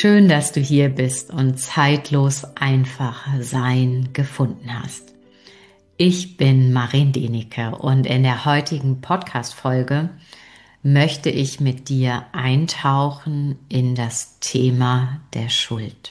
Schön, dass du hier bist und zeitlos einfach sein gefunden hast. Ich bin Marin Denike und in der heutigen Podcast-Folge möchte ich mit dir eintauchen in das Thema der Schuld.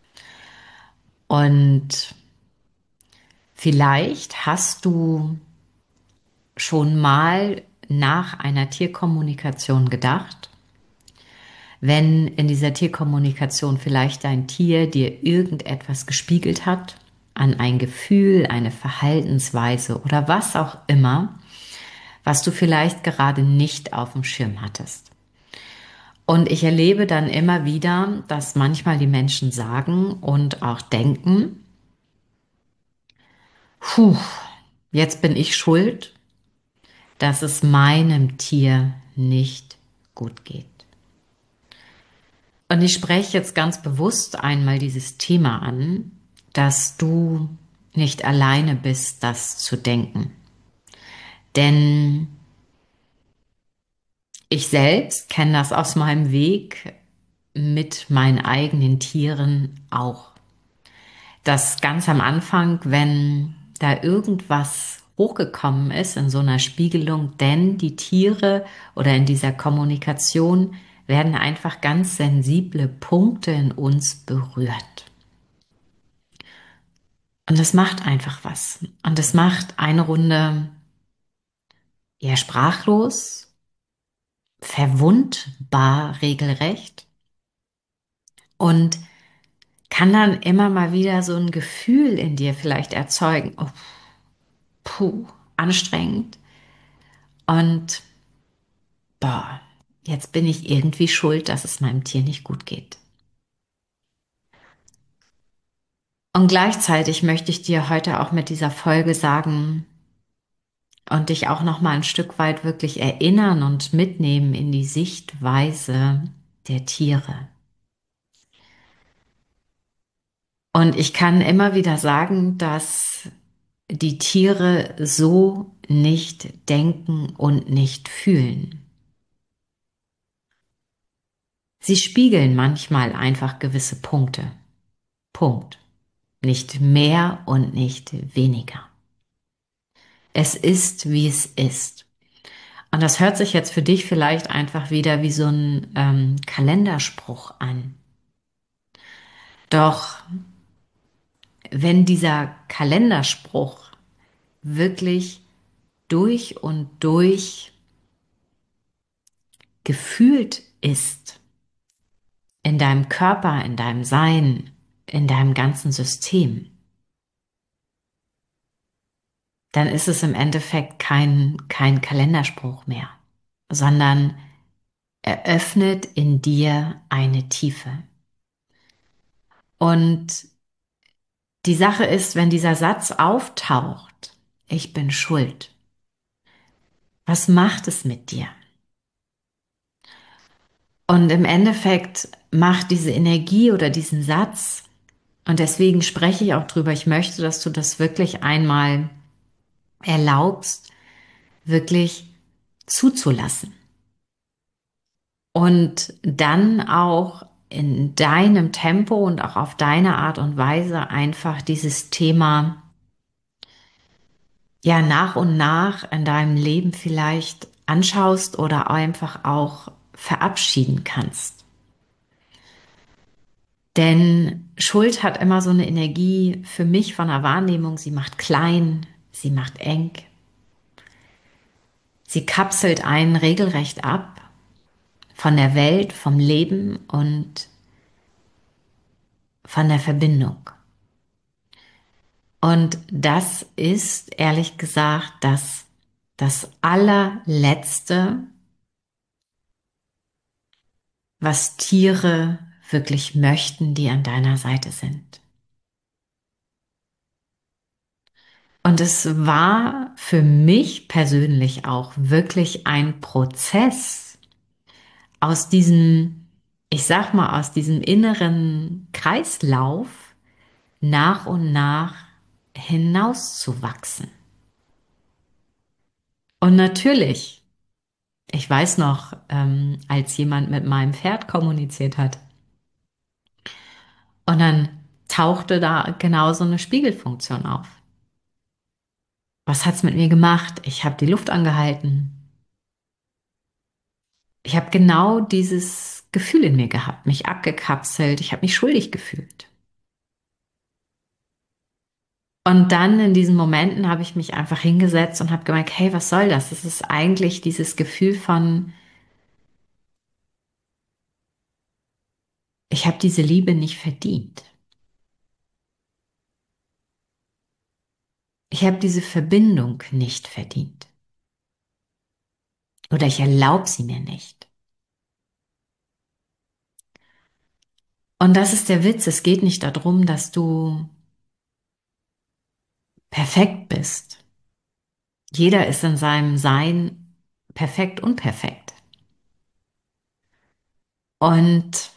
Und vielleicht hast du schon mal nach einer Tierkommunikation gedacht, wenn in dieser Tierkommunikation vielleicht dein Tier dir irgendetwas gespiegelt hat, an ein Gefühl, eine Verhaltensweise oder was auch immer, was du vielleicht gerade nicht auf dem Schirm hattest. Und ich erlebe dann immer wieder, dass manchmal die Menschen sagen und auch denken, puh, jetzt bin ich schuld, dass es meinem Tier nicht gut geht. Und ich spreche jetzt ganz bewusst einmal dieses Thema an, dass du nicht alleine bist, das zu denken. Denn ich selbst kenne das aus meinem Weg mit meinen eigenen Tieren auch. Dass ganz am Anfang, wenn da irgendwas hochgekommen ist in so einer Spiegelung, denn die Tiere oder in dieser Kommunikation werden einfach ganz sensible Punkte in uns berührt. Und das macht einfach was. Und das macht eine Runde eher sprachlos, verwundbar regelrecht und kann dann immer mal wieder so ein Gefühl in dir vielleicht erzeugen. Oh, puh, anstrengend. Und boah, jetzt bin ich irgendwie schuld, dass es meinem Tier nicht gut geht. Und gleichzeitig möchte ich dir heute auch mit dieser Folge sagen und dich auch noch mal ein Stück weit wirklich erinnern und mitnehmen in die Sichtweise der Tiere. Und ich kann immer wieder sagen, dass die Tiere so nicht denken und nicht fühlen. Sie spiegeln manchmal einfach gewisse Punkte. Punkt. Nicht mehr und nicht weniger. Es ist, wie es ist. Und das hört sich jetzt für dich vielleicht einfach wieder wie so ein Kalenderspruch an. Doch wenn dieser Kalenderspruch wirklich durch und durch gefühlt ist, in deinem Körper, in deinem Sein, in deinem ganzen System, dann ist es im Endeffekt kein Kalenderspruch mehr, sondern eröffnet in dir eine Tiefe. Und die Sache ist, wenn dieser Satz auftaucht, ich bin schuld, was macht es mit dir? Und im Endeffekt macht diese Energie oder diesen Satz, und deswegen spreche ich auch drüber, ich möchte, dass du das wirklich einmal erlaubst, wirklich zuzulassen. Und dann auch in deinem Tempo und auch auf deine Art und Weise einfach dieses Thema ja nach und nach in deinem Leben vielleicht anschaust oder einfach auch verabschieden kannst. Denn Schuld hat immer so eine Energie für mich von der Wahrnehmung, sie macht klein, sie macht eng, sie kapselt einen regelrecht ab von der Welt, vom Leben und von der Verbindung. Und das ist ehrlich gesagt das allerletzte, was Tiere wirklich möchten, die an deiner Seite sind. Und es war für mich persönlich auch wirklich ein Prozess aus diesem, ich sag mal, aus diesem inneren Kreislauf nach und nach hinauszuwachsen. Und natürlich, ich weiß noch, als jemand mit meinem Pferd kommuniziert hat, Und dann tauchte da genau so eine Spiegelfunktion auf. Was hat's mit mir gemacht? Ich habe die Luft angehalten. Ich habe genau dieses Gefühl in mir gehabt, mich abgekapselt. Ich habe mich schuldig gefühlt. Und dann in diesen Momenten habe ich mich einfach hingesetzt und habe gemerkt, hey, was soll das? Das ist eigentlich dieses Gefühl von, ich habe diese Liebe nicht verdient. Ich habe diese Verbindung nicht verdient. Oder ich erlaube sie mir nicht. Und das ist der Witz. Es geht nicht darum, dass du perfekt bist. Jeder ist in seinem Sein perfekt und perfekt. Und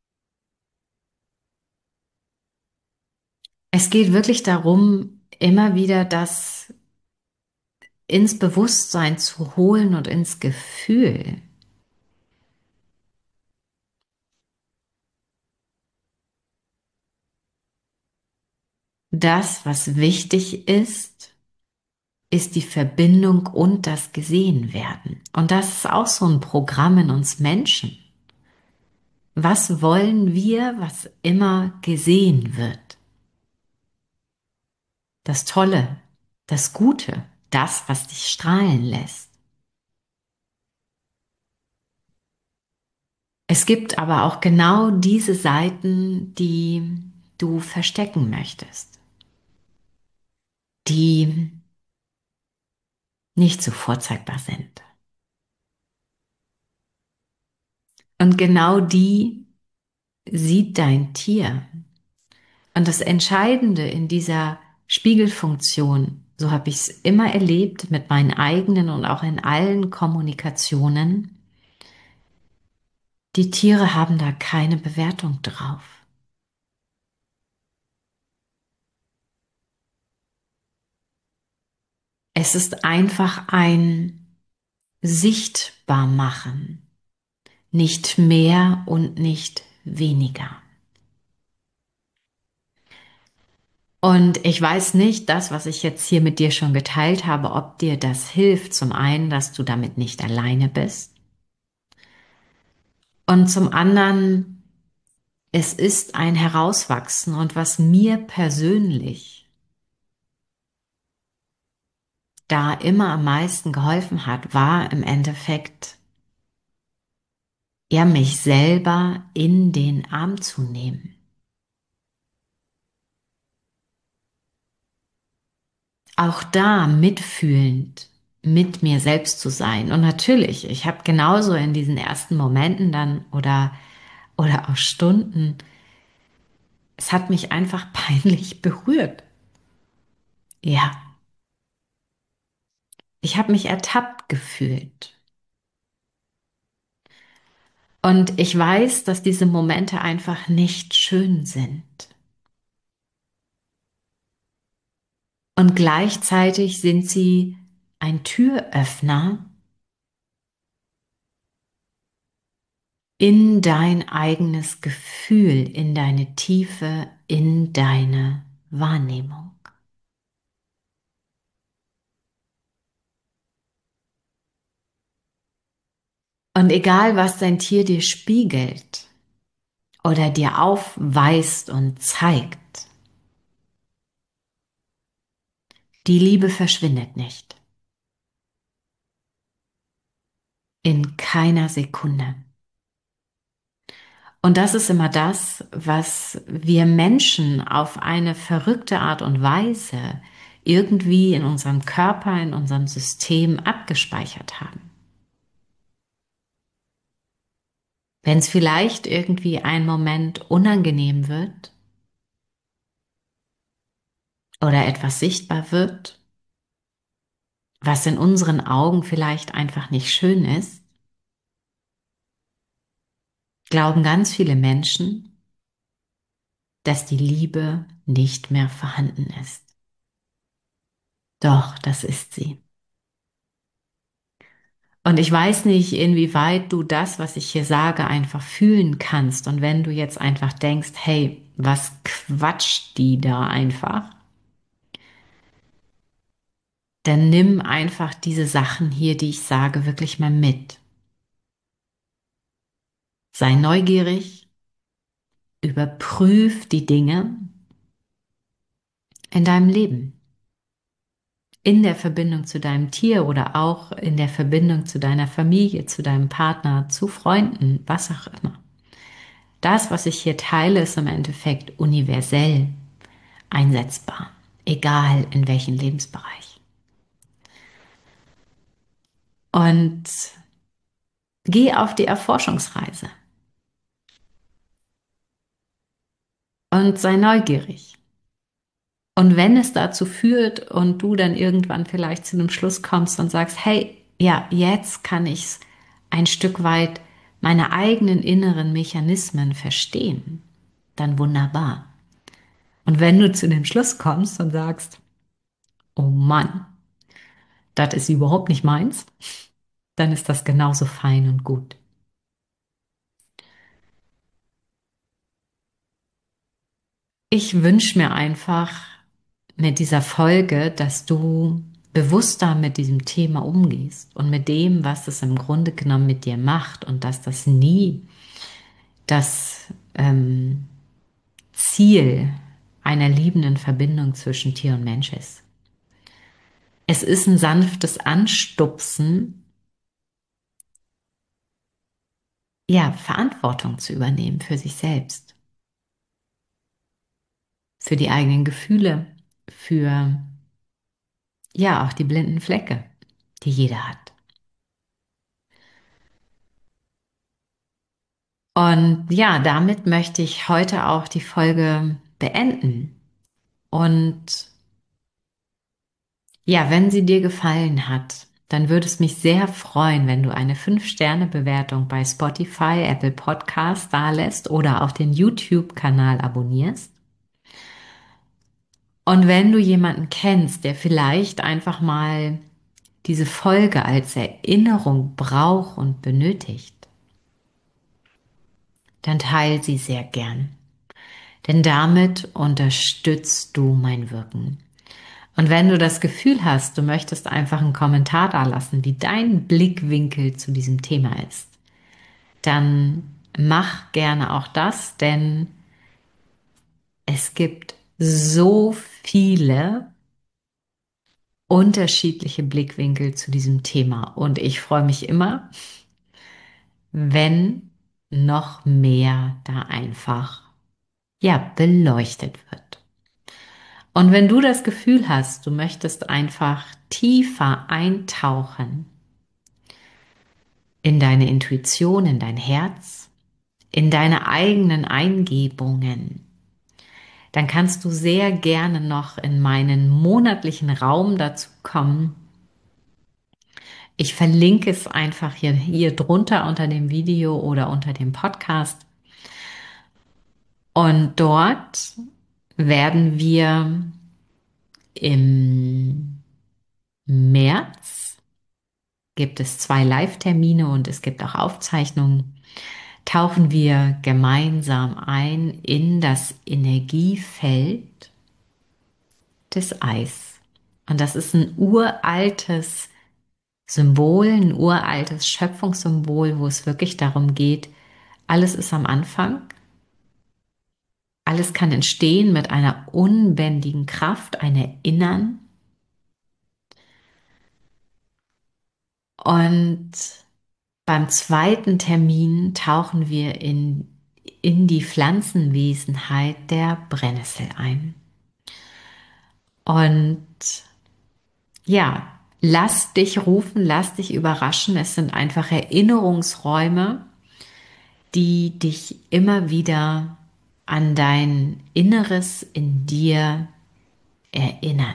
es geht wirklich darum, immer wieder das ins Bewusstsein zu holen und ins Gefühl. Das, was wichtig ist, ist die Verbindung und das Gesehenwerden. Und das ist auch so ein Programm in uns Menschen. Was wollen wir, was immer gesehen wird? Das Tolle, das Gute, das, was dich strahlen lässt. Es gibt aber auch genau diese Seiten, die du verstecken möchtest, die nicht so vorzeigbar sind. Und genau die sieht dein Tier. Und das Entscheidende in dieser Spiegelfunktion, so habe ich es immer erlebt mit meinen eigenen und auch in allen Kommunikationen, die Tiere haben da keine Bewertung drauf. Es ist einfach ein Sichtbarmachen, nicht mehr und nicht weniger. Und ich weiß nicht, das, was ich jetzt hier mit dir schon geteilt habe, ob dir das hilft. Zum einen, dass du damit nicht alleine bist. Und zum anderen, es ist ein Herauswachsen. Und was mir persönlich da immer am meisten geholfen hat, war im Endeffekt, ja, mich selber in den Arm zu nehmen. Auch da mitfühlend mit mir selbst zu sein. Und natürlich, ich habe genauso in diesen ersten Momenten dann oder auch Stunden, es hat mich einfach peinlich berührt. Ja, ich habe mich ertappt gefühlt. Und ich weiß, dass diese Momente einfach nicht schön sind. Und gleichzeitig sind sie ein Türöffner in dein eigenes Gefühl, in deine Tiefe, in deine Wahrnehmung. Und egal, was dein Tier dir spiegelt oder dir aufweist und zeigt, die Liebe verschwindet nicht. In keiner Sekunde. Und das ist immer das, was wir Menschen auf eine verrückte Art und Weise irgendwie in unserem Körper, in unserem System abgespeichert haben. Wenn es vielleicht irgendwie ein Moment unangenehm wird oder etwas sichtbar wird, was in unseren Augen vielleicht einfach nicht schön ist, glauben ganz viele Menschen, dass die Liebe nicht mehr vorhanden ist. Doch, das ist sie. Und ich weiß nicht, inwieweit du das, was ich hier sage, einfach fühlen kannst. Und wenn du jetzt einfach denkst, hey, was quatscht die da einfach, dann nimm einfach diese Sachen hier, die ich sage, wirklich mal mit. Sei neugierig, überprüf die Dinge in deinem Leben, in der Verbindung zu deinem Tier oder auch in der Verbindung zu deiner Familie, zu deinem Partner, zu Freunden, was auch immer. Das, was ich hier teile, ist im Endeffekt universell einsetzbar, egal in welchem Lebensbereich. Und geh auf die Erforschungsreise und sei neugierig. Und wenn es dazu führt und du dann irgendwann vielleicht zu einem Schluss kommst und sagst, hey, ja, jetzt kann ich ein Stück weit meine eigenen inneren Mechanismen verstehen, dann wunderbar. Und wenn du zu dem Schluss kommst und sagst, oh Mann, das ist überhaupt nicht meins, dann ist das genauso fein und gut. Ich wünsche mir einfach mit dieser Folge, dass du bewusster mit diesem Thema umgehst und mit dem, was es im Grunde genommen mit dir macht und dass das nie das Ziel einer liebenden Verbindung zwischen Tier und Mensch ist. Es ist ein sanftes Anstupsen, ja, Verantwortung zu übernehmen für sich selbst, für die eigenen Gefühle, für, ja, auch die blinden Flecke, die jeder hat. Und ja, damit möchte ich heute auch die Folge beenden. Und ja, wenn sie dir gefallen hat, dann würde es mich sehr freuen, wenn du eine 5-Sterne-Bewertung bei Spotify, Apple Podcasts dalässt oder auch den YouTube-Kanal abonnierst. Und wenn du jemanden kennst, der vielleicht einfach mal diese Folge als Erinnerung braucht und benötigt, dann teile sie sehr gern. Denn damit unterstützt du mein Wirken. Und wenn du das Gefühl hast, du möchtest einfach einen Kommentar dalassen, wie dein Blickwinkel zu diesem Thema ist, dann mach gerne auch das, denn es gibt so viele unterschiedliche Blickwinkel zu diesem Thema. Und ich freue mich immer, wenn noch mehr da einfach, ja, beleuchtet wird. Und wenn du das Gefühl hast, du möchtest einfach tiefer eintauchen in deine Intuition, in dein Herz, in deine eigenen Eingebungen, dann kannst du sehr gerne noch in meinen monatlichen Raum dazu kommen. Ich verlinke es einfach hier drunter unter dem Video oder unter dem Podcast. Und dort werden wir im März, gibt es 2 Live-Termine und es gibt auch Aufzeichnungen, tauchen wir gemeinsam ein in das Energiefeld des Eis. Und das ist ein uraltes Symbol, ein uraltes Schöpfungssymbol, wo es wirklich darum geht, alles ist am Anfang, alles kann entstehen mit einer unbändigen Kraft, ein Erinnern. Und beim zweiten Termin tauchen wir in die Pflanzenwesenheit der Brennnessel ein. Und ja, lass dich rufen, lass dich überraschen. Es sind einfach Erinnerungsräume, die dich immer wieder an dein Inneres in dir erinnern.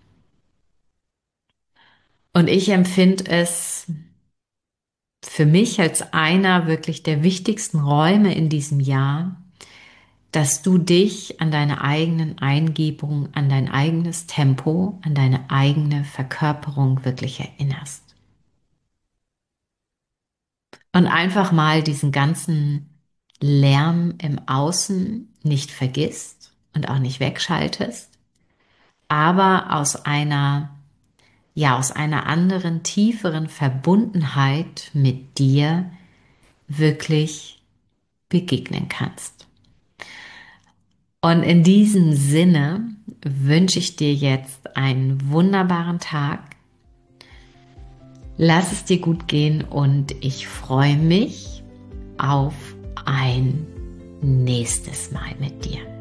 Und ich empfinde es für mich als einer wirklich der wichtigsten Räume in diesem Jahr, dass du dich an deine eigenen Eingebungen, an dein eigenes Tempo, an deine eigene Verkörperung wirklich erinnerst. Und einfach mal diesen ganzen Lärm im Außen nicht vergisst und auch nicht wegschaltest, aber aus einer anderen, tieferen Verbundenheit mit dir wirklich begegnen kannst. Und in diesem Sinne wünsche ich dir jetzt einen wunderbaren Tag. Lass es dir gut gehen und ich freue mich auf ein nächstes Mal mit dir.